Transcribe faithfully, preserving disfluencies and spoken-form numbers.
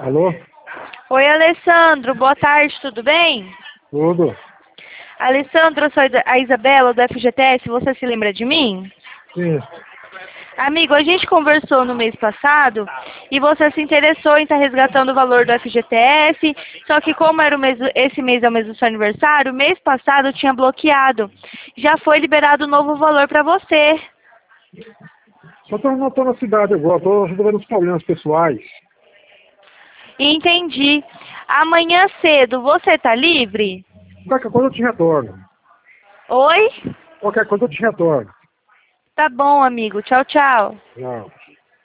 Alô? Oi, Alessandro. Boa tarde, tudo bem? Tudo? Alessandro, eu sou a Isabela do F G T S. Você se lembra de mim? Sim. Amigo, a gente conversou no mês passado e você se interessou em estar resgatando o valor do F G T S, só que como era o mês, esse mês é o mês do seu aniversário, o mês passado eu tinha bloqueado. Já foi liberado um novo valor para você. Só tô, não tô na cidade agora, tô resolvendo os problemas pessoais. Entendi. Amanhã cedo você tá livre? Qualquer coisa eu te retorno. Oi? Qualquer coisa eu te retorno. Tá bom, amigo. Tchau, tchau. Não.